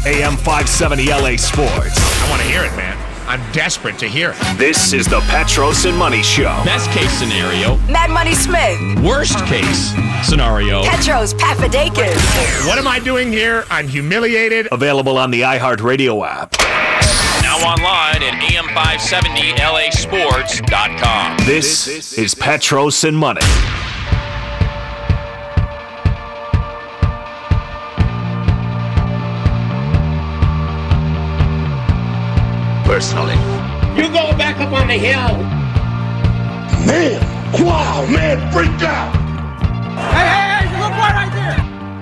AM 570 LA Sports. I want to hear it, man. I'm desperate to hear it. This is the Petros and Money Show. Best case scenario. Mad Money Smith. Worst case scenario. Petros Papadakis. What am I doing here? I'm humiliated. Available on the iHeartRadio app. Now online at am570lasports.com. This is Petros and Money. Personally. You go back up on the hill. Man, wow, man, freaked out. Hey, look right there.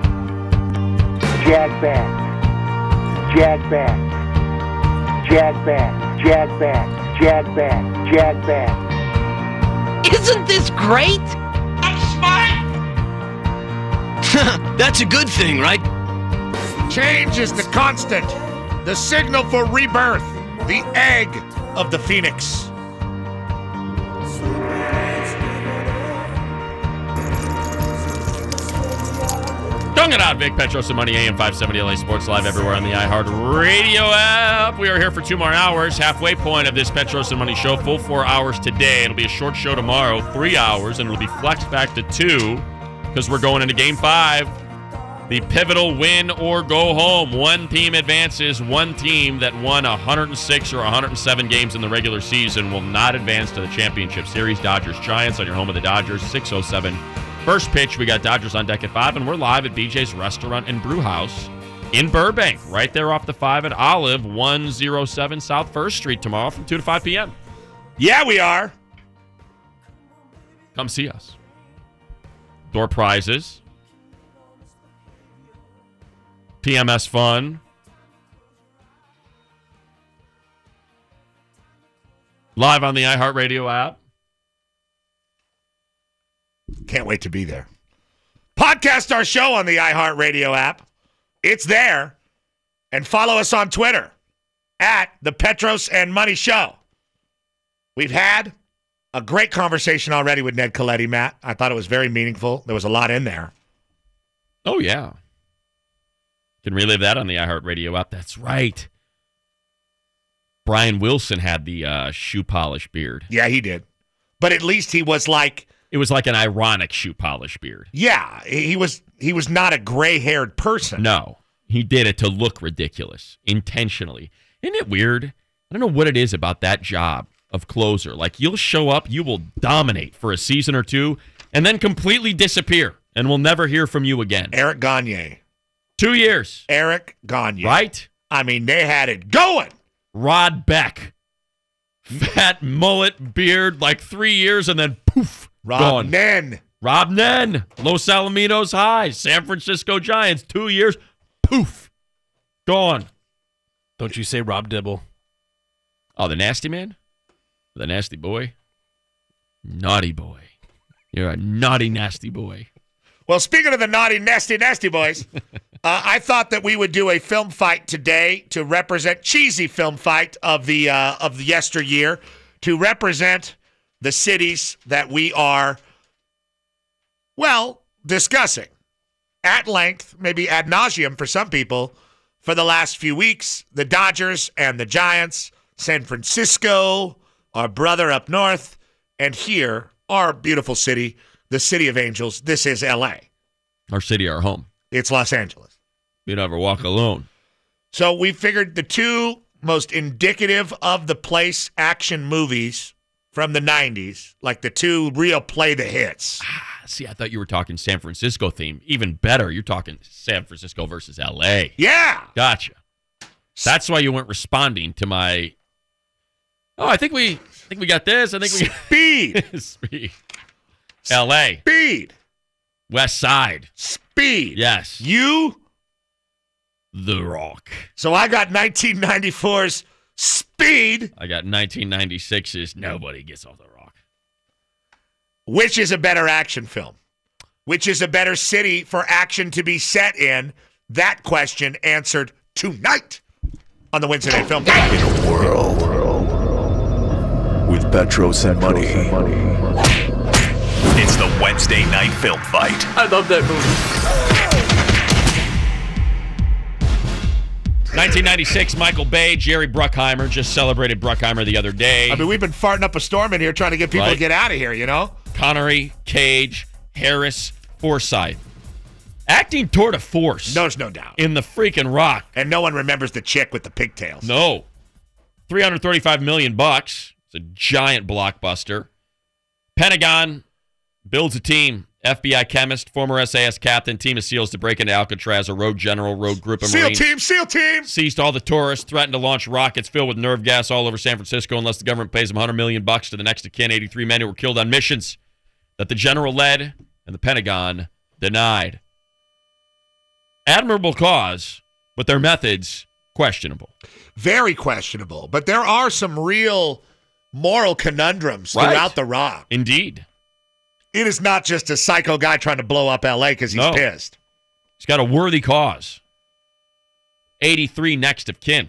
Jag back. Jag back. Jag back. Jag back. Jag back. Jag back. Isn't this great? I'm smart. That's a good thing, right? Change is the constant. The signal for rebirth. The egg of the phoenix. Dung it out, Vic Petros and Money, AM 570 LA Sports, live everywhere on the iHeartRadio app. We are here for 2 more hours, halfway point of this Petros and Money show. Full 4 hours today. It'll be a short show tomorrow, 3 hours, and it'll be flexed back to 2 because we're going into Game 5. The pivotal win or go home. One team advances. One team that won 106 or 107 games in the regular season will not advance to the championship series. Dodgers-Giants on your home of the Dodgers, 6:07. First pitch, we got Dodgers on deck at 5, and we're live at BJ's Restaurant and Brew House in Burbank, right there off the 5 at Olive, 107 South 1st Street tomorrow from 2 to 5 p.m. Yeah, we are. Come see us. Door prizes. PMS fun. Live on the iHeartRadio app. Can't wait to be there. Podcast our show on the iHeartRadio app. It's there. And follow us on Twitter at the Petros and Money Show. We've had a great conversation already with Ned Coletti, Matt. I thought it was very meaningful. There was a lot in there. Oh, yeah. Can relive that on the iHeartRadio app. That's right. Brian Wilson had the shoe polish beard. Yeah, he did. But at least he was like... It was like an ironic shoe polish beard. Yeah, he was not a gray-haired person. No, he did it to look ridiculous, intentionally. Isn't it weird? I don't know what it is about that job of closer. Like, you'll show up, you will dominate for a season or two, and then completely disappear, and we'll never hear from you again. Eric Gagne. 2 years. Eric Gagne. Right? I mean, they had it going. Rod Beck. Fat mullet beard, like 3 years, and then poof, Rob Nen. Rob Nen. Los Alamitos High. San Francisco Giants. 2 years. Poof. Gone. Don't you say Rob Dibble. Oh, the nasty man? The nasty boy? Naughty boy. You're a naughty, nasty boy. Well, speaking of the naughty, nasty boys, I thought that we would do a film fight today to represent cheesy film fight of the yesteryear to represent the cities that we are, well, discussing at length, maybe ad nauseum for some people, for the last few weeks. The Dodgers and the Giants, San Francisco, our brother up north, and here, our beautiful city, the City of Angels. This is L.A. Our city, our home. It's Los Angeles. You never walk alone. So we figured the two most indicative of the place action movies from the 90s, like the two real play the hits. See, I thought you were talking San Francisco theme. Even better, you're talking San Francisco versus L.A. Yeah. Gotcha. That's why you weren't responding to my... Oh, I think we got this. I think we Speed. Speed. L.A. Speed. West Side. Speed. Yes. You? The Rock. So I got 1994's Speed. I got 1996's Nobody Gets Off the Rock. Which is a better action film? Which is a better city for action to be set in? That question answered tonight on the Wednesday Night Film. In a world with Petros and Money. It's the Wednesday Night Film Fight. I love that movie. 1996, Michael Bay, Jerry Bruckheimer just celebrated Bruckheimer the other day. I mean, we've been farting up a storm in here trying to get people to get out of here, you know? Connery, Cage, Harris, Forsythe. Acting tour de force. There's no doubt. In the freaking Rock. And no one remembers the chick with the pigtails. No. $335 million. It's a giant blockbuster. Pentagon builds a team. FBI chemist, former SAS captain, team of SEALs to break into Alcatraz, a road general, road group of Marines. SEAL team! Seized all the tourists, threatened to launch rockets filled with nerve gas all over San Francisco unless the government pays them $100 million to the next of kin. 83 men who were killed on missions that the general led and the Pentagon denied. Admirable cause, but their methods questionable. Very questionable. But there are some real moral conundrums throughout the Rock. Indeed. It is not just a psycho guy trying to blow up L.A. because he's pissed. He's got a worthy cause. 83 next of kin.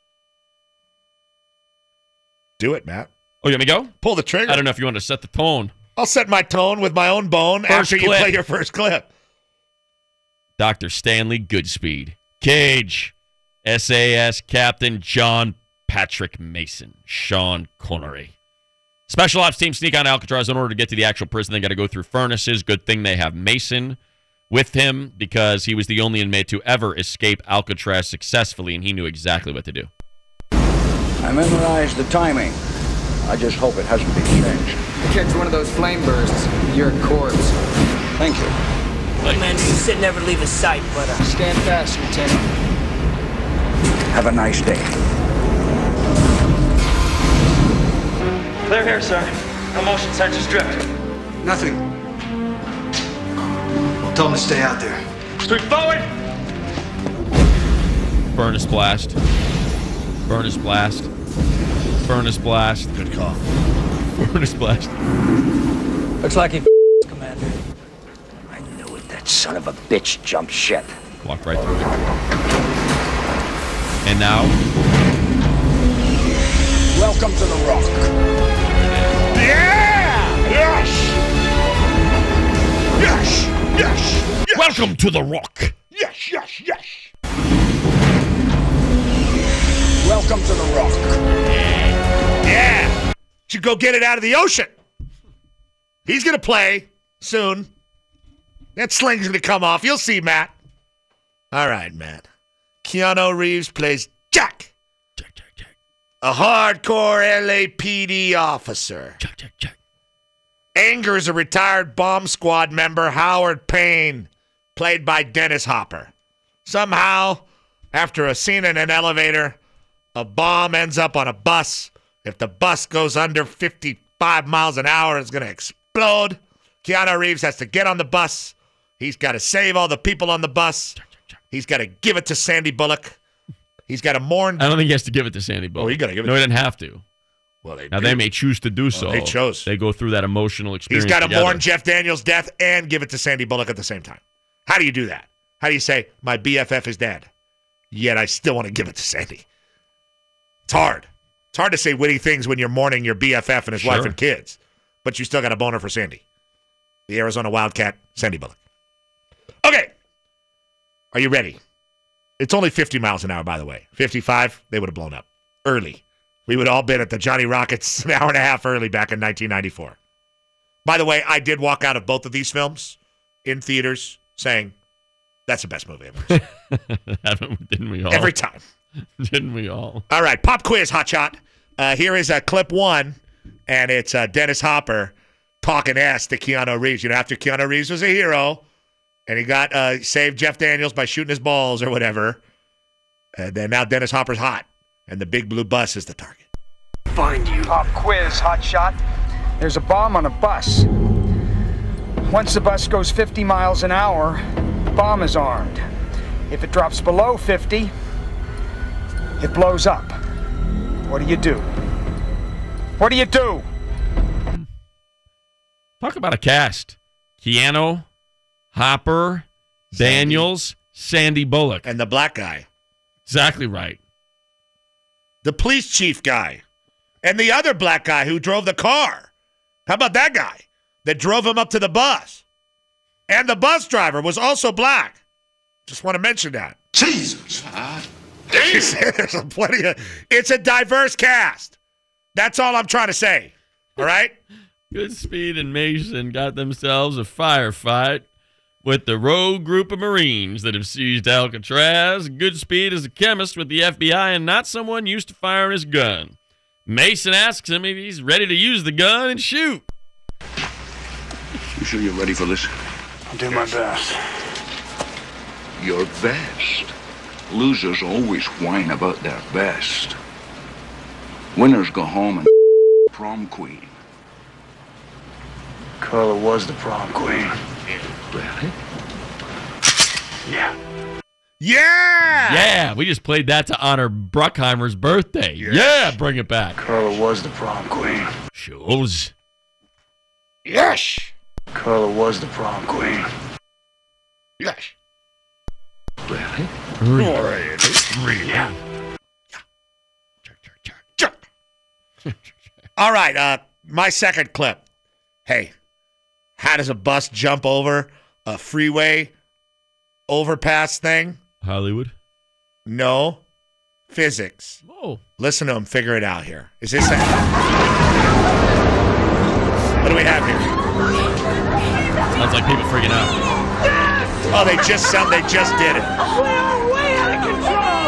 Do it, Matt. Oh, you want me to go? Pull the trigger. I don't know if you want to set the tone. I'll set my tone with my own bone after you play your first clip. Dr. Stanley Goodspeed. Cage. SAS Captain John Patrick Mason. Sean Connery. Special ops team sneak on Alcatraz in order to get to the actual prison. They got to go through furnaces. Good thing they have Mason with him because he was the only inmate to ever escape Alcatraz successfully, and he knew exactly what to do. I memorized the timing. I just hope it hasn't been changed. Catch one of those flame bursts, you're a corpse. Thank you. Man, you said never leave his sight, but stand fast, Lieutenant. Have a nice day. Clear here, sir. No motion sensors drift. Nothing. Tell him to stay out there. Street forward! Furnace blast. Furnace blast. Furnace blast. Good call. Furnace blast. Looks like he Commander. I knew it. That son of a bitch jumped ship. Walked right through it. And now... Welcome to the Rock. Yeah! Yes! Yes! Yes! Yes! Welcome to the Rock. Yes, yes, yes! Welcome to the Rock. Yeah! Should go get it out of the ocean. He's going to play soon. That sling's going to come off. You'll see, Matt. All right, Matt. Keanu Reeves plays Jack. A hardcore LAPD officer. Check. Angers a retired bomb squad member, Howard Payne, played by Dennis Hopper. Somehow, after a scene in an elevator, a bomb ends up on a bus. If the bus goes under 55 miles an hour, it's going to explode. Keanu Reeves has to get on the bus. He's got to save all the people on the bus. He's got to give it to Sandy Bullock. He's got to mourn. I don't think he has to give it to Sandy Bullock. Oh, he got to give it No, to he didn't have to. Well, they may choose to do so. They chose. They go through that emotional experience. He's got to together. mourn Jeff Daniels' death and give it to Sandy Bullock at the same time. How do you do that? How do you say, my BFF is dead, yet I still want to give it to Sandy? It's hard. It's hard to say witty things when you're mourning your BFF and his wife and kids, but you still got a boner for Sandy. The Arizona Wildcat, Sandy Bullock. Okay. Are you ready? It's only 50 miles an hour, by the way. 55, they would have blown up. Early. We would have all been at the Johnny Rockets an hour and a half early back in 1994. By the way, I did walk out of both of these films in theaters saying, that's the best movie I've ever seen. Didn't we all? Every time. Didn't we all? All right, pop quiz, hotshot. Here is clip one, and it's Dennis Hopper talking ass to Keanu Reeves. You know, after Keanu Reeves was a hero, and he got saved Jeff Daniels by shooting his balls or whatever, and then now Dennis Hopper's hot, and the big blue bus is the target. Find you. Pop quiz, hotshot. There's a bomb on a bus. Once the bus goes 50 miles an hour, the bomb is armed. If it drops below 50, it blows up. What do you do? What do you do? Talk about a cast. Keanu, Hopper, Daniels, Sandy Bullock. And the black guy. Exactly right. The police chief guy. And the other black guy who drove the car. How about that guy that drove him up to the bus? And the bus driver was also black. Just want to mention that. Jesus. There's plenty of. It's a diverse cast. That's all I'm trying to say. All right. Goodspeed and Mason got themselves a firefight with the rogue group of Marines that have seized Alcatraz. Goodspeed is a chemist with the FBI and not someone used to firing his gun. Mason asks him if he's ready to use the gun and shoot. You sure you're ready for this? I'll do my best. Your best? Losers always whine about their best. Winners go home and prom queen. Carla was the prom queen. Really? Yeah. Yeah! Yeah, we just played that to honor Bruckheimer's birthday. Yes. Yeah, bring it back. Carla was the prom queen. Shows. Yes! Carla was the prom queen. Yes! Really? Yeah. All right, my second clip. Hey, how does a bus jump over a freeway overpass thing? Hollywood? No. Physics. Oh. Listen to him figure it out here. Is this it? What do we have here? Sounds like people freaking out. Oh, they just did it. We're way out of control!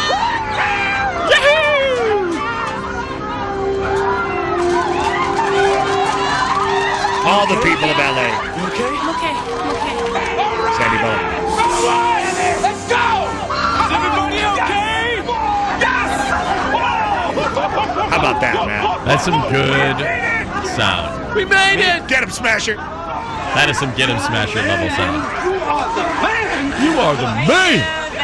All the people of LA. You okay? I'm okay. Sandy Bone. Let's go! Is everybody okay? Yes! How about that, man? That's some good sound. We made it! Get him, Smasher. That is some Get 'em Smasher level sound. You are the man!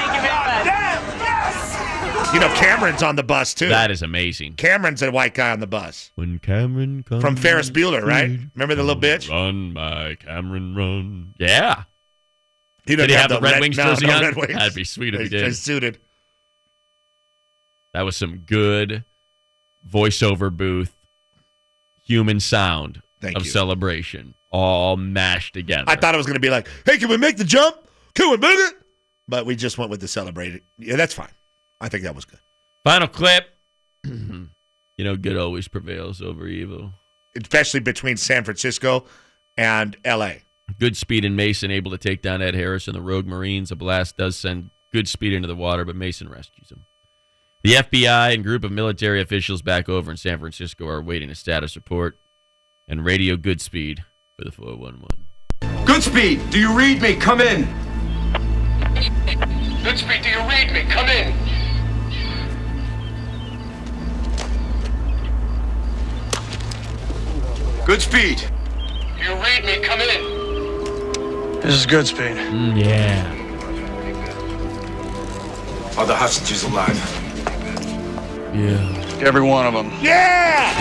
You know, Cameron's on the bus, too. That is amazing. Cameron's a white guy on the bus. When Cameron comes. From Ferris Bueller, right? Remember the little bitch? Run, my Cameron, run. Yeah. He Did he have the Red Wings jersey on? Red Wings. That'd be sweet if he did. He's suited. That was some good voiceover booth, human sound of celebration, all mashed together. I thought it was going to be like, hey, can we make the jump? Can we make it? But we just went with the celebrated. Yeah, that's fine. I think that was good. Final clip. You know, good always prevails over evil. Especially between San Francisco and L.A. Goodspeed and Mason able to take down Ed Harris and the Rogue Marines. A blast does send Goodspeed into the water, but Mason rescues him. The FBI and group of military officials back over in San Francisco are awaiting a status report and radio Goodspeed for the 411. Goodspeed, do you read me? Come in. Goodspeed, do you read me? Come in. Goodspeed. Do you read me? Come in. This is Goodspeed. Yeah. Are the hostages alive? Yeah. Every one of them. Yeah!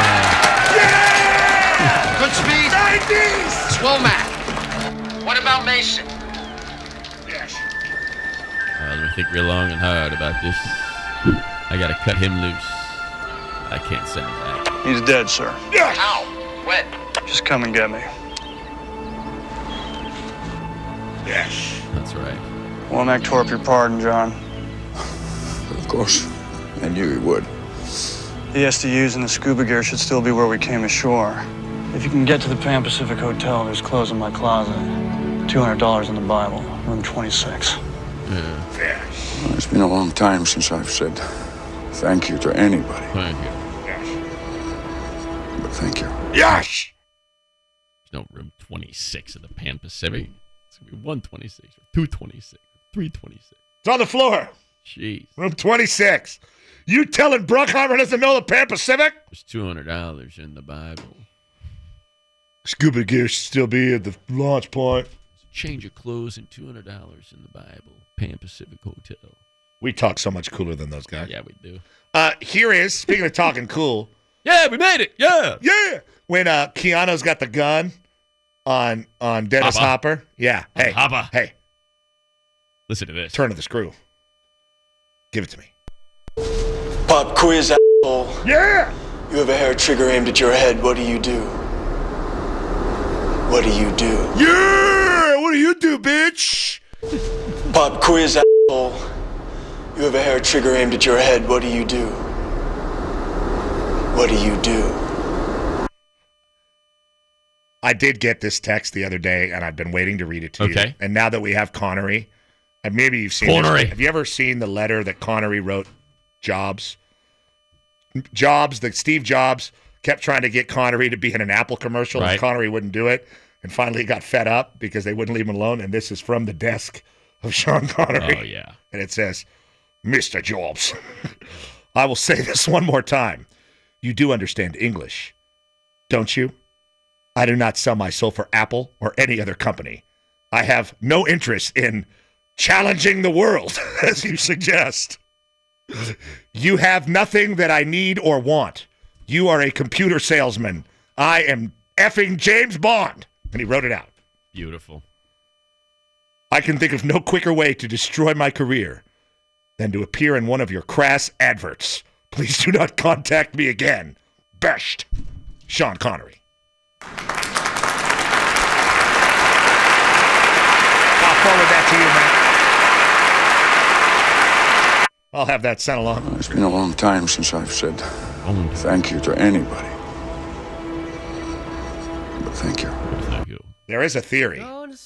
Yeah! Goodspeed. 90s! Swomack. What about Mason? Yes. Let me think real long and hard about this. I gotta cut him loose. I can't send him back. He's dead, sir. Yes! How? When? Just come and get me. Yes. That's right. Womack tore up your pardon, John. Of course. I knew he would. The SDUs and the scuba gear should still be where we came ashore. If you can get to the Pan Pacific Hotel, there's clothes in my closet. $200 in the Bible, room 26. Yeah. Yes. Well, it's been a long time since I've said thank you to anybody. Thank you. Yes. But thank you. Yes! There's no room 26 of the Pan Pacific. It's going to be 126, or 226, 326. It's on the floor. Jeez. Room 26. You telling Bruckheimer doesn't know the Pan Pacific? There's $200 in the Bible. Scuba gear should still be at the launch point. There's a change of clothes and $200 in the Bible. Pan Pacific Hotel. We talk so much cooler than those guys. Yeah, we do. Here is, speaking of talking cool. Yeah, we made it. Yeah. Yeah. When Keanu's got the gun on Dennis Hopper. Yeah. Hey. Hopper. Hey. Listen to this. Turn to the screw. Give it to me. Pop quiz, asshole. Yeah. You have a hair trigger aimed at your head. What do you do? What do you do? Yeah. What do you do, bitch? Pop quiz, asshole. You have a hair trigger aimed at your head. What do you do? What do you do? I did get this text the other day, and I've been waiting to read it to you. Okay. And now that we have Connery, and maybe you've seen this. Have you ever seen the letter that Connery wrote Jobs? Steve Jobs kept trying to get Connery to be in an Apple commercial, and Connery wouldn't do it. And finally he got fed up because they wouldn't leave him alone. And this is from the desk of Sean Connery. Oh, yeah. And it says, Mr. Jobs, I will say this one more time. You do understand English, don't you? I do not sell my soul for Apple or any other company. I have no interest in challenging the world, as you suggest. You have nothing that I need or want. You are a computer salesman. I am effing James Bond. And he wrote it out. Beautiful. I can think of no quicker way to destroy my career than to appear in one of your crass adverts. Please do not contact me again. Best, Sean Connery. I'll forward that to you, man. I'll have that sent along. It's been a long time since I've said thank you to anybody. But thank you. Thank you. There is a theory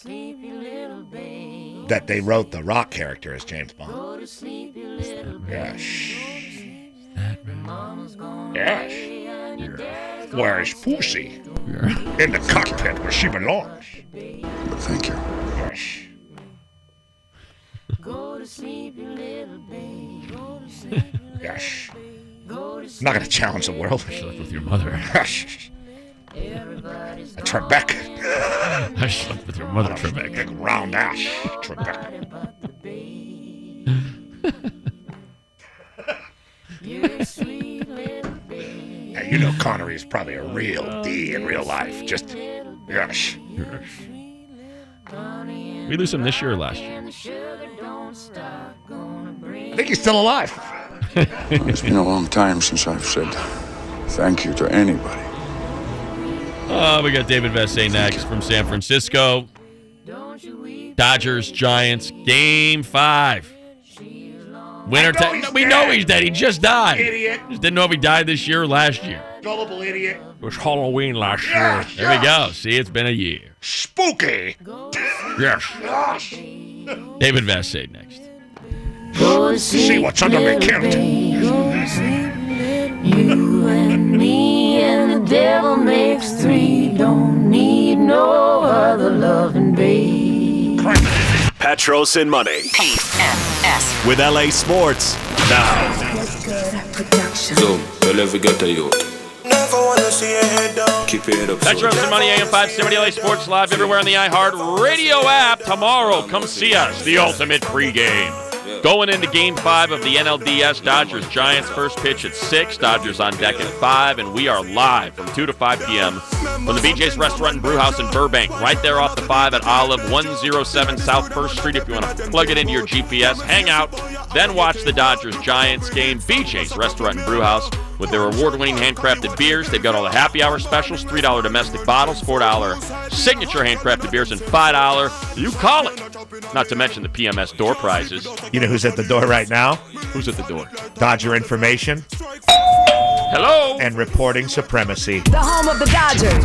that they wrote the Rock character as James Bond. Yes. Yes. Where's Pussy? In the cockpit where she belongs. But thank you. Yes. Yes. I'm not going to challenge the world. I slept with your mother. Trebek. I slept with your mother, Trebek. Big round ass, Trebek. Now, you know Connery is probably a real D in real life. Just, gosh. We lose him this year or last year? I think he's still alive. It's been a long time since I've said thank you to anybody. We got David Vassay next from San Francisco. Dodgers, Giants, Game 5. Winner we know he's dead. He just died. Idiot. Just didn't know if he died this year or last year. Gullible idiot. It was Halloween last year. There we go. See, it's been a year. Spooky. Yes. Gosh. David Vassay next. See what's under me, Kent. You and me and the devil makes three. Don't need no other loving babe. Petros and Money. PMS. With LA Sports. Now. So, tell every guy you. Never wanna see your head down. Keep it up. Petros and Money, AM 570 LA Sports, live everywhere on the iHeart Radio app. Tomorrow, come see us, the ultimate pregame. Going into Game 5 of the NLDS, Dodgers-Giants, first pitch at 6, Dodgers on deck at 5, and we are live from 2 to 5 p.m. from the BJ's Restaurant and Brewhouse in Burbank, right there off the 5 at Olive, 107 South 1st Street. If you want to plug it into your GPS, hang out, then watch the Dodgers-Giants game. BJ's Restaurant and Brewhouse with their award-winning handcrafted beers. They've got all the happy hour specials, $3 domestic bottles, $4 signature handcrafted beers, and $5 you call it. Not to mention the PMS door prizes. You know who's at the door right now? Who's at the door? Dodger Information. Hello. And reporting supremacy. The home of the Dodgers.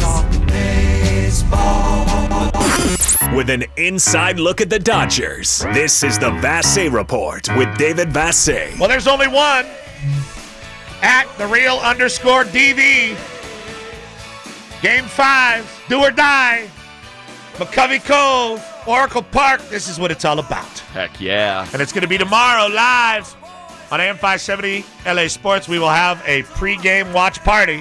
With an inside look at the Dodgers, this is the Vassay Report with David Vassay. Well, there's only one. At @the_real_DV. Game 5, do or die. McCovey Cove, Oracle Park. This is what it's all about. Heck yeah. And it's going to be tomorrow live on AM 570 LA Sports. We will have a pregame watch party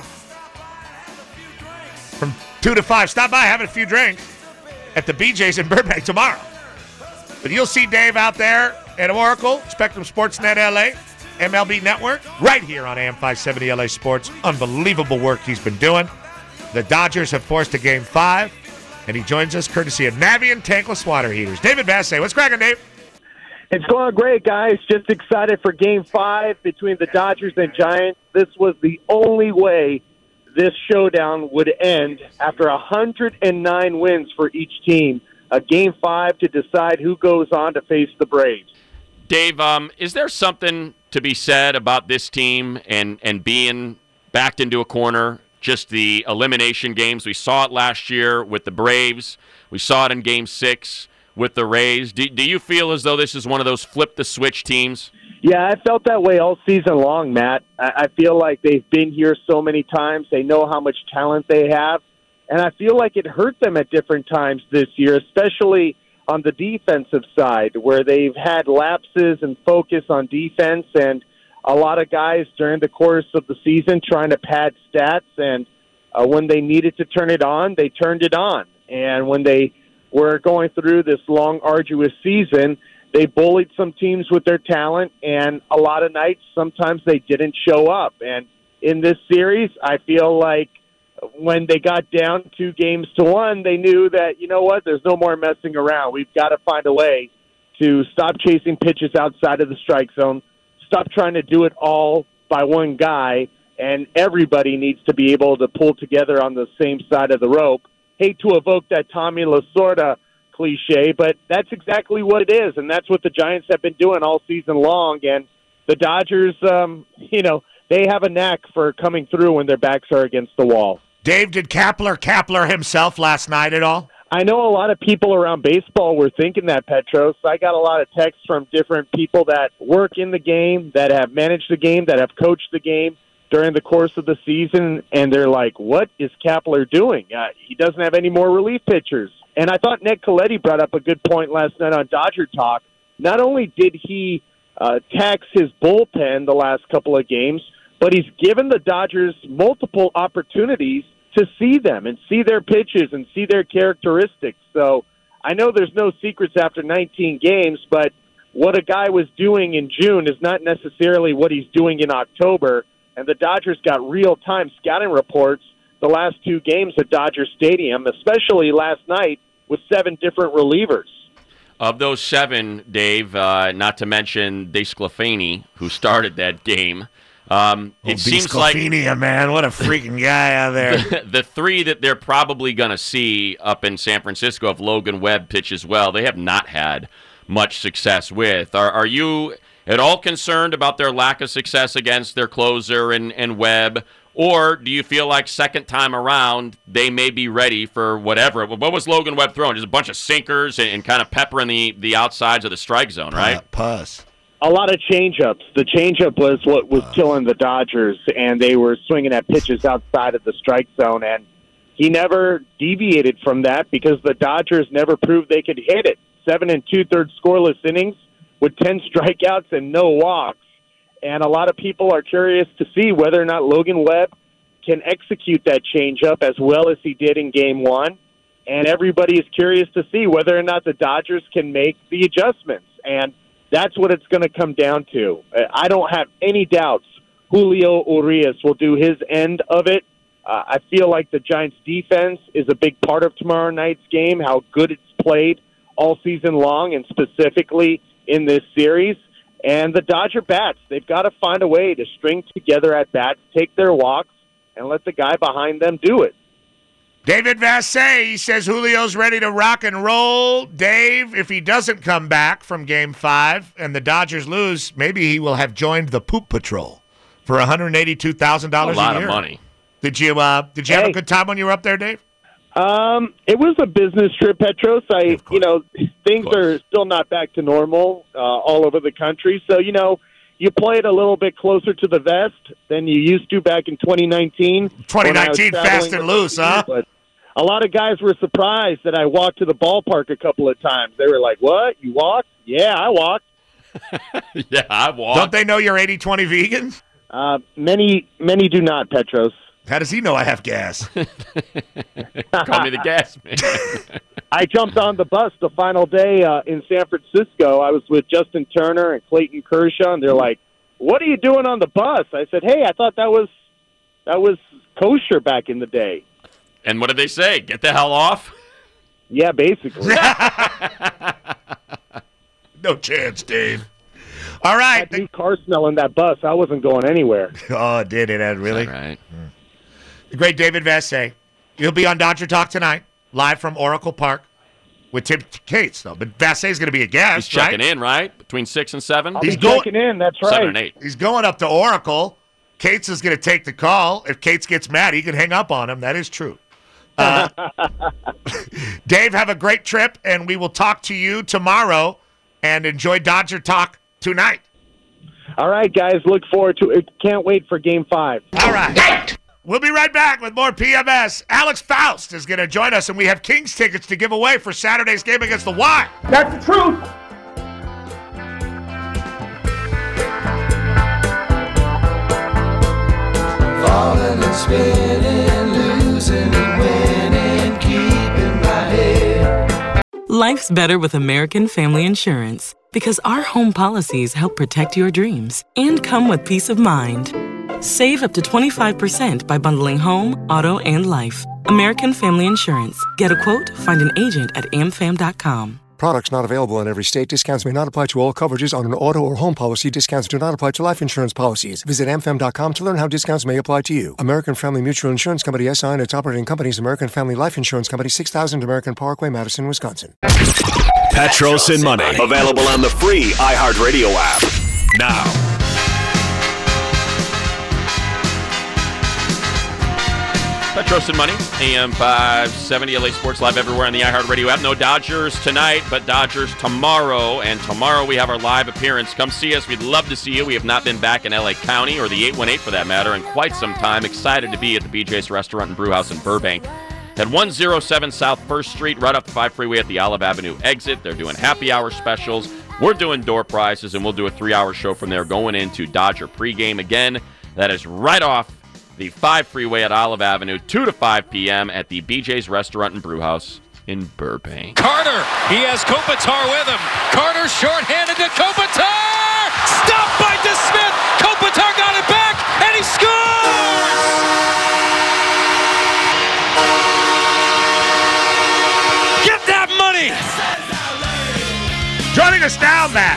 from 2 to 5. Stop by, have a few drinks at the BJ's in Burbank tomorrow. But you'll see Dave out there at Oracle, Spectrum Sportsnet LA, MLB Network, right here on AM 570 LA Sports. Unbelievable work he's been doing. The Dodgers have forced a Game 5, and he joins us courtesy of Navien Tankless Water Heaters. David Vassay, what's cracking, Dave? It's going great, guys. Just excited for Game 5 between the Dodgers and Giants. This was the only way this showdown would end after 109 wins for each team. A Game 5 to decide who goes on to face the Braves. Dave, is there something to be said about this team and being backed into a corner? Just the elimination games. We saw it last year with the Braves. We saw it in Game 6 with the Rays. Do you feel as though this is one of those flip-the-switch teams? Yeah, I felt that way all season long, Matt. I feel like they've been here so many times. They know how much talent they have. And I feel like it hurt them at different times this year, especially on the defensive side, where they've had lapses and focus on defense and a lot of guys during the course of the season trying to pad stats. And when they needed to turn it on, they turned it on. And when they were going through this long, arduous season, they bullied some teams with their talent, and a lot of nights, sometimes they didn't show up. And in this series, I feel like when they got down 2-1, they knew that, you know what, there's no more messing around. We've got to find a way to stop chasing pitches outside of the strike zone, stop trying to do it all by one guy, and everybody needs to be able to pull together on the same side of the rope. Hate to evoke that Tommy Lasorda cliche, but that's exactly what it is, and that's what the Giants have been doing all season long. And the Dodgers, they have a knack for coming through when their backs are against the wall. Dave, did Kapler himself last night at all? I know a lot of people around baseball were thinking that, Petros. I got a lot of texts from different people that work in the game, that have managed the game, that have coached the game during the course of the season, and they're like, what is Kapler doing? He doesn't have any more relief pitchers. And I thought Nick Coletti brought up a good point last night on Dodger Talk. Not only did he tax his bullpen the last couple of games, but he's given the Dodgers multiple opportunities to see them and see their pitches and see their characteristics. So I know there's no secrets after 19 games, but what a guy was doing in June is not necessarily what he's doing in October. And the Dodgers got real-time scouting reports the last 2 games at Dodger Stadium, especially last night with 7 different relievers. Of those 7, Dave, not to mention DeSclafani, who started that game, it seems like man, what a freaking guy out there. The 3 that they're probably going to see up in San Francisco, if Logan Webb pitches well, they have not had much success with. Are you at all concerned about their lack of success against their closer and Webb? Or do you feel like second time around they may be ready for whatever? What was Logan Webb throwing? Just a bunch of sinkers and kind of peppering the outsides of the strike zone, right? Puss. A lot of changeups. The changeup was what was killing the Dodgers, and they were swinging at pitches outside of the strike zone, and he never deviated from that because the Dodgers never proved they could hit it. 7 2/3 scoreless innings with 10 strikeouts and no walks. And a lot of people are curious to see whether or not Logan Webb can execute that changeup as well as he did in Game 1. And everybody is curious to see whether or not the Dodgers can make the adjustments. And that's what it's going to come down to. I don't have any doubts Julio Urias will do his end of it. I feel like the Giants' defense is a big part of tomorrow night's game, how good it's played all season long and specifically in this series. And the Dodger bats, they've got to find a way to string together at bats, take their walks, and let the guy behind them do it. David Vassay, he says Julio's ready to rock and roll. Dave, if he doesn't come back from Game 5 and the Dodgers lose, maybe he will have joined the Poop Patrol for $182,000 a year. A lot of money. Did you have a good time when you were up there, Dave? It was a business trip, Petros. Things are still not back to normal all over the country. So, you play it a little bit closer to the vest than you used to back in 2019. 2019, fast and loose, huh? But a lot of guys were surprised that I walked to the ballpark a couple of times. They were like, what? You walked? Yeah, I walked. Yeah, I walked. Don't they know you're 80-20 vegan? Many do not, Petros. How does he know I have gas? Call me the gas man. I jumped on the bus the final day in San Francisco. I was with Justin Turner and Clayton Kershaw, and they're like, what are you doing on the bus? I said, hey, I thought that was kosher back in the day. And what did they say? Get the hell off? Yeah, basically. No chance, Dave. All right. That new car smell in that bus, I wasn't going anywhere. Oh, did it, Ed? Really? All right. The great David Vassay. He'll be on Dodger Talk tonight, live from Oracle Park. with Tim Cates, though. But Vassay's going to be a guest, He's checking in, right? Between 6 and 7? He's checking in, that's right. 7 and 8. He's going up to Oracle. Cates is going to take the call. If Cates gets mad, he can hang up on him. That is true. Dave, have a great trip, and we will talk to you tomorrow, and enjoy Dodger Talk tonight. All right, guys. Look forward to it. Can't wait for Game 5. All right. We'll be right back with more PMS. Alex Faust is going to join us, and we have Kings tickets to give away for Saturday's game against the Wild. That's the truth. Falling and spinning, losing and winning, keeping my head. Life's better with American Family Insurance because our home policies help protect your dreams and come with peace of mind. Save up to 25% by bundling home, auto, and life. American Family Insurance. Get a quote, find an agent at amfam.com. Products not available in every state. Discounts may not apply to all coverages on an auto or home policy. Discounts do not apply to life insurance policies. Visit amfam.com to learn how discounts may apply to you. American Family Mutual Insurance Company, SI, and its operating companies, American Family Life Insurance Company, 6000 American Parkway, Madison, Wisconsin. Petros and Money. Available on the free iHeartRadio app. Now. Petros and Money, AM 570, LA Sports Live everywhere on the iHeartRadio app. No Dodgers tonight, but Dodgers tomorrow. And tomorrow we have our live appearance. Come see us. We'd love to see you. We have not been back in LA County, or the 818 for that matter, in quite some time. Excited to be at the BJ's Restaurant and Brewhouse in Burbank. At 107 South 1st Street, right off the 5 freeway at the Olive Avenue exit. They're doing happy hour specials. We're doing door prizes, and we'll do a 3-hour show from there going into Dodger pregame. Again, that is right off the 5 freeway at Olive Avenue, 2 to 5 p.m. at the BJ's Restaurant and Brewhouse in Burbank. Carter, he has Kopitar with him. Carter shorthanded to Kopitar! Stopped by DeSmith! Kopitar got it back, and he scores! Get that money! Joining us now, Matt.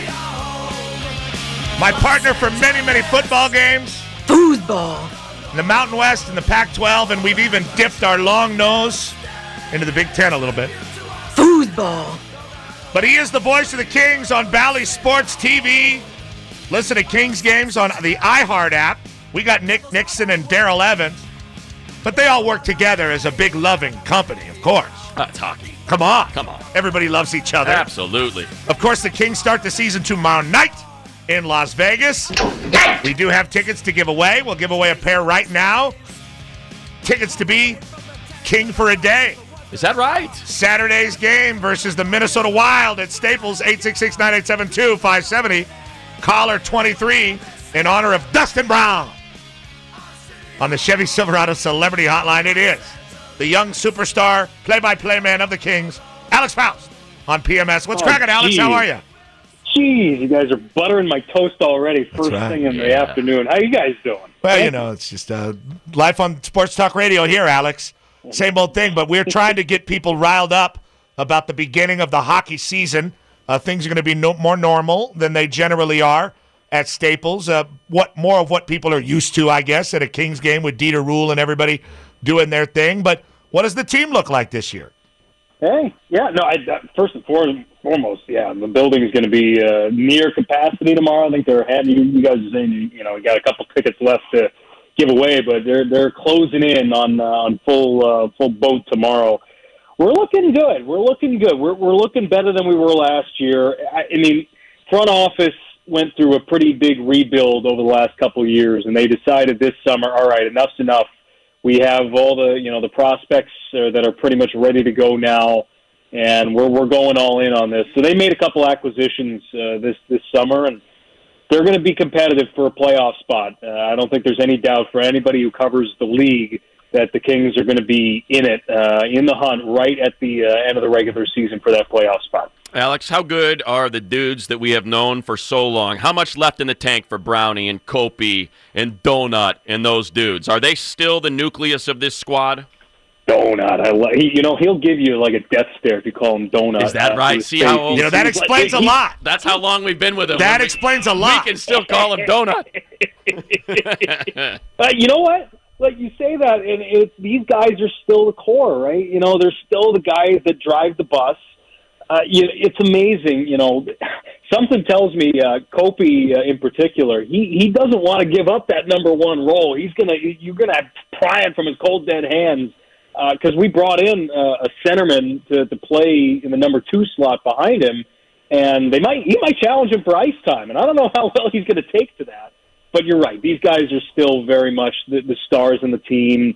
My partner for many, many football games. Foosball. In the Mountain West and the Pac-12, and we've even dipped our long nose into the Big Ten a little bit. Foosball. But he is the voice of the Kings on Bally Sports TV. Listen to Kings games on the iHeart app. We got Nick Nixon and Daryl Evans, but they all work together as a big loving company, of course. That's hockey. Come on. Come on. Everybody loves each other. Absolutely. Of course, the Kings start the season tomorrow night in Las Vegas. We do have tickets to give away. We'll give away a pair right now. Tickets to be King for a day. Is that right? Saturday's game versus the Minnesota Wild at Staples, 866-9872-570. Caller 23 in honor of Dustin Brown. On the Chevy Silverado Celebrity Hotline, it is the young superstar, play-by-play man of the Kings, Alex Faust on PMS. What's cracking, Alex? Geez. How are you? Jeez, you guys are buttering my toast already first thing in the afternoon. How you guys doing? Well, you know, it's just life on Sports Talk Radio here, Alex. Same old thing, but we're trying to get people riled up about the beginning of the hockey season. Things are going to be more normal than they generally are at Staples. More of what people are used to, I guess, at a Kings game with Dieter Rule and everybody doing their thing. But what does the team look like this year? Hey, yeah, no. First and foremost, yeah, the building is going to be near capacity tomorrow. I think they're having you guys are saying we got a couple tickets left to give away, but they're closing in on full boat tomorrow. We're looking good. We're looking better than we were last year. I mean, front office went through a pretty big rebuild over the last couple of years, and they decided this summer, all right, enough's enough. We have all the prospects that are pretty much ready to go now, and we're going all in on this. So they made a couple acquisitions this summer, and they're going to be competitive for a playoff spot. I don't think there's any doubt for anybody who covers the league that the Kings are going to be in it, in the hunt right at the end of the regular season for that playoff spot. Alex, how good are the dudes that we have known for so long? How much left in the tank for Brownie and Kopi and Donut and those dudes? Are they still the nucleus of this squad? Donut, he'll give you like a death stare if you call him Donut. Is that right? See how old? That explains a lot. That's how long we've been with him. That explains a lot. We can still call him Donut. You know what? Like you say that, and these guys are still the core, right? They're still the guys that drive the bus. It's amazing, Something tells me Kopi in particular, he doesn't want to give up that number one role. You're gonna pry it from his cold dead hands because we brought in a centerman to play in the number 2 slot behind him, and he might challenge him for ice time, and I don't know how well he's going to take to that. But you're right; these guys are still very much the stars in the team.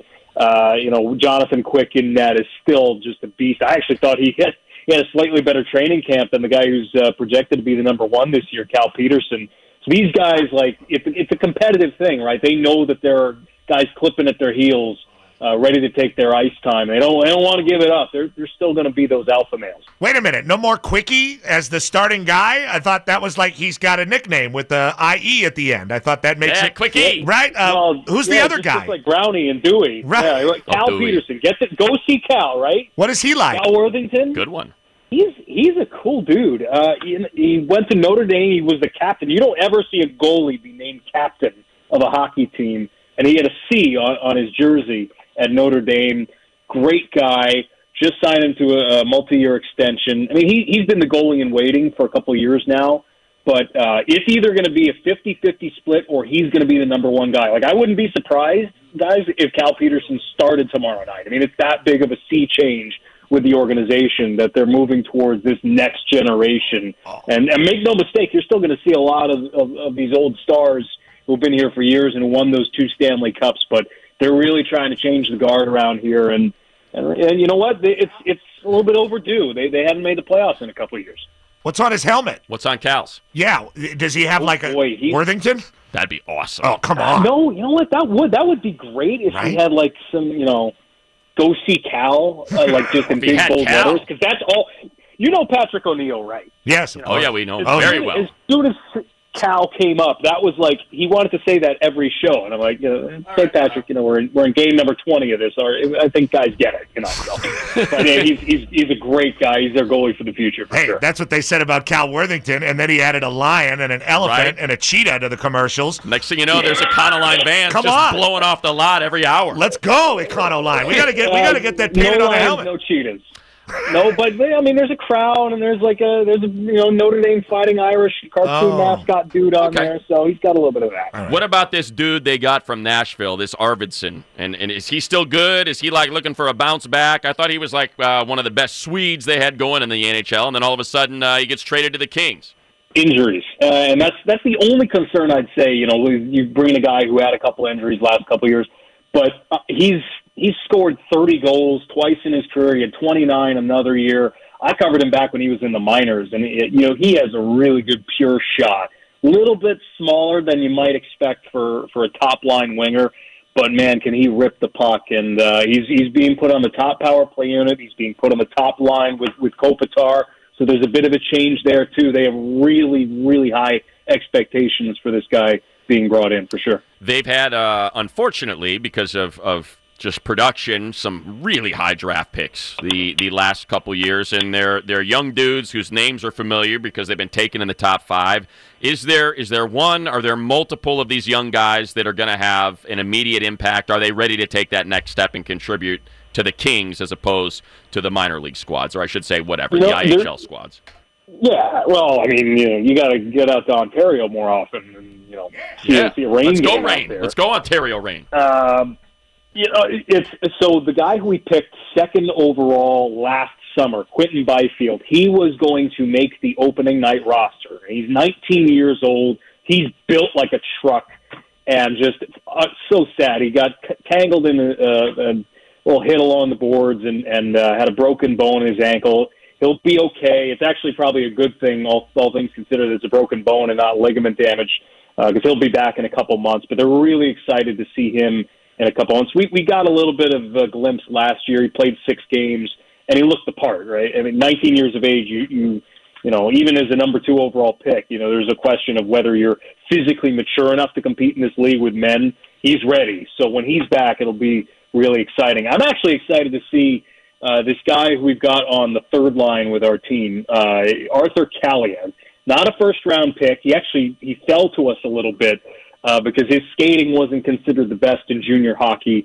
Jonathan Quick in net is still just a beast. I actually thought he had a slightly better training camp than the guy who's projected to be the number 1 this year, Cal Peterson. So these guys, it's a competitive thing, right? They know that there are guys clipping at their heels, ready to take their ice time. They don't want to give it up. They're still going to be those alpha males. Wait a minute. No more Quickie as the starting guy? I thought that was like he's got a nickname with the IE at the end. I thought that makes it Quickie. Right? Who's the other guy? Just like Brownie and Dewey. Right. Yeah, Cal Dewey. Peterson. Go see Cal, right? What is he like? Cal Worthington. Good one. He's a cool dude. He went to Notre Dame. He was the captain. You don't ever see a goalie be named captain of a hockey team, and he had a C on his jersey at Notre Dame. Great guy. Just signed him to a multi-year extension. I mean, he's been the goalie in waiting for a couple of years now, but it's either going to be a 50-50 split or he's going to be the number 1 guy. I wouldn't be surprised, guys, if Cal Peterson started tomorrow night. I mean, it's that big of a sea change with the organization that they're moving towards this next generation. And make no mistake, you're still going to see a lot of these old stars who've been here for years and won those 2 Stanley Cups, but they're really trying to change the guard around here. And you know what? It's a little bit overdue. They haven't made the playoffs in a couple of years. What's on his helmet? What's on Cal's? Yeah. Does he have Worthington? That'd be awesome. Oh, come on. No, you know what? That would be great if he had some, go see Cal, just in big bold letters, because that's all. Patrick O'Neill, right? Yes. We know him very well. As soon as Cal came up, that was he wanted to say that every show, and I'm like, say Patrick, we're in game number 20 of this, or I think guys get it, So. But yeah, he's a great guy. He's their goalie for the future. For sure. That's what they said about Cal Worthington, and then he added a lion and an elephant and a cheetah to the commercials. Next thing you know, there's Econoline vans blowing off the lot every hour. Let's go, Econoline. We gotta get that painted on the helmet. No cheetahs. No, but there's a crown, and there's a Notre Dame Fighting Irish cartoon mascot dude on there, so he's got a little bit of that. Right. What about this dude they got from Nashville, this Arvidsson? And is he still good? Is he looking for a bounce back? I thought he was one of the best Swedes they had going in the NHL, and then all of a sudden he gets traded to the Kings. Injuries, and that's the only concern I'd say. You bring a guy who had a couple injuries last couple of years, but he's scored 30 goals twice in his career. He had 29 another year. I covered him back when he was in the minors, and he has a really good pure shot. A little bit smaller than you might expect for a top line winger, but man, can he rip the puck? And he's being put on the top power play unit. He's being put on the top line with Kopitar. So there's a bit of a change there too. They have really, really high expectations for this guy being brought in for sure. They've had, unfortunately, because of just production, some really high draft picks the last couple years, and they're young dudes whose names are familiar because they've been taken in the top 5. Is there one? Are there multiple of these young guys that are going to have an immediate impact? Are they ready to take that next step and contribute to the Kings as opposed to the minor league squads, or I should say the IHL squads? Yeah, well, I mean, you got to get out to Ontario more often, and see a rain. Let's go Rain. Let's go Ontario Rain. It's so the guy who we picked second overall last summer, Quentin Byfield, he was going to make the opening night roster. He's 19 years old. He's built like a truck, and just so sad. He got tangled in a little hit along the boards and had a broken bone in his ankle. He'll be okay. It's actually probably a good thing, all things considered. It's a broken bone and not ligament damage, because he'll be back in a couple months. But they're really excited to see him in a couple months. We got a little bit of a glimpse last year. He played 6 games, and he looked the part, right? I mean, 19 years of age, you know, even as a number 2 overall pick, there's a question of whether you're physically mature enough to compete in this league with men. He's ready. So when he's back, it'll be really exciting. I'm actually excited to see this guy who we've got on the third line with our team, Arthur Kaliyev. Not a first-round pick. He fell to us a little bit because his skating wasn't considered the best in junior hockey.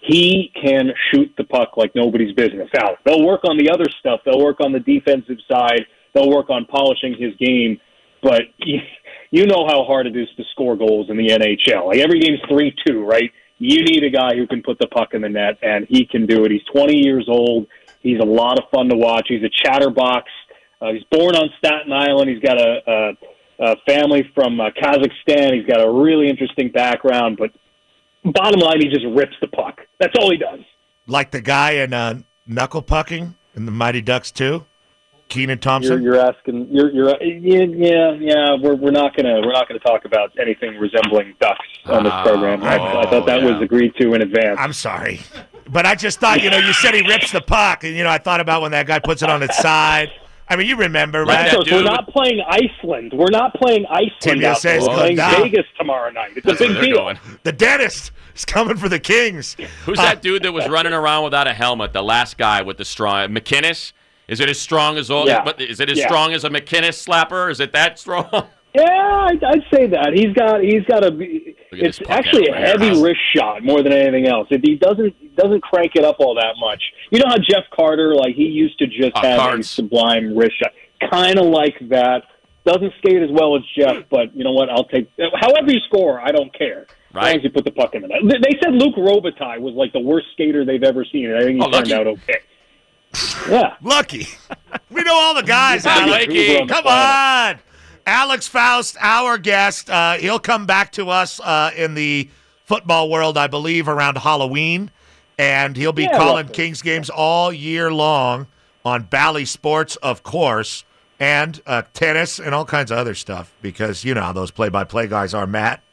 he can shoot the puck like nobody's business. Now, they'll work on the other stuff. They'll work on the defensive side. They'll work on polishing his game. But you know how hard it is to score goals in the NHL. Like, every game's 3-2, right? You need a guy who can put the puck in the net, and he can do it. He's 20 years old. He's a lot of fun to watch. He's a chatterbox. He's born on Staten Island. He's got a family from Kazakhstan. He's got a really interesting background. But bottom line, he just rips the puck. That's all he does. Like the guy in Knuckle Pucking in the Mighty Ducks 2? Kenan Thompson. You're asking. Yeah. We're not gonna talk about anything resembling ducks on this program. I thought that was agreed to in advance. I'm sorry, but I just thought, you said he rips the puck, and I thought about when that guy puts it on its side. I mean, you remember, right? We're not playing Iceland. We're playing Vegas tomorrow night. It's a big deal. The dentist is coming for the Kings. Who's that dude that was running around without a helmet? The last guy with the strong McInnes. Is it as strong as all? Yeah. Is it as strong as a McInnes slapper? Is it that strong? Yeah, I'd say that. He's got it's actually a heavy wrist shot more than anything else. He doesn't crank it up all that much. You know how Jeff Carter, he used to just have a sublime wrist shot, kind of like that. Doesn't skate as well as Jeff, but you know what? I'll take however you score. I don't care. Right. As long as you put the puck in the net. They said Luke Robitaille was like the worst skater they've ever seen, and I think he turned out okay. Yeah. Lucky. We know all the guys. Alex. Come on. Alex Faust, our guest. He'll come back to us in the football world, I believe, around Halloween. And he'll be calling Kings games all year long on Bally Sports, of course, and tennis and all kinds of other stuff. Because you know how those play-by-play guys are, Matt.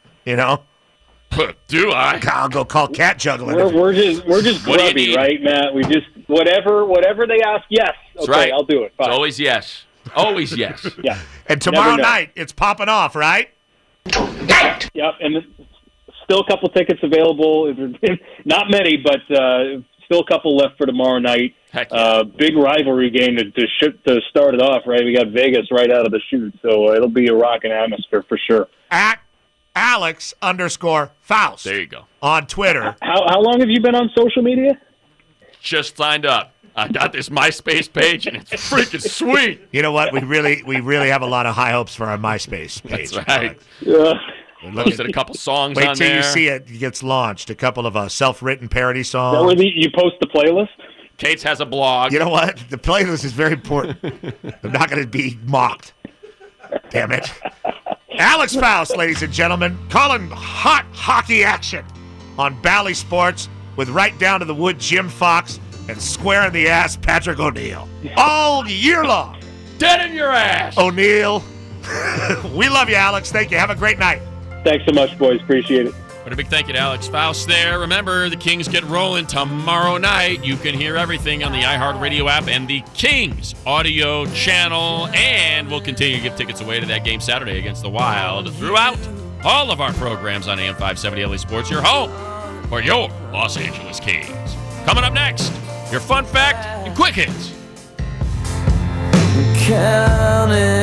Do I? I'll go call cat juggling. We're just grubby, right, Matt? We just whatever they ask. Yes, that's okay, right. I'll do it. Fine. It's always yes. Always yes. Yeah. And tomorrow night it's popping off, right? Yep. And still a couple tickets available. Not many, but still a couple left for tomorrow night. Heck yeah. Big rivalry game to start it off. Right, we got Vegas right out of the chute, so it'll be a rocking atmosphere for sure. At Alex_Faust. There you go. On Twitter. How long have you been on social media? Just signed up. I got this MySpace page, and it's freaking sweet. You know what? We really have a lot of high hopes for our MySpace page. That's right. Posted a couple songs on there. Wait till you see it gets launched. A couple of self-written parody songs. Is that where you post the playlist? Kate's has a blog. You know what? The playlist is very important. I'm not going to be mocked. Damn it. Alex Faust, ladies and gentlemen, calling hot hockey action on Bally Sports with right down to the wood Jim Fox and square in the ass Patrick O'Neill. All year long. Dead in your ass. O'Neill. We love you, Alex. Thank you. Have a great night. Thanks so much, boys. Appreciate it. But a big thank you to Alex Faust there. Remember, the Kings get rolling tomorrow night. You can hear everything on the iHeartRadio app and the Kings audio channel. And we'll continue to give tickets away to that game Saturday against the Wild throughout all of our programs on AM 570 LA Sports, your home for your Los Angeles Kings. Coming up next, your fun fact and quick hits. Counting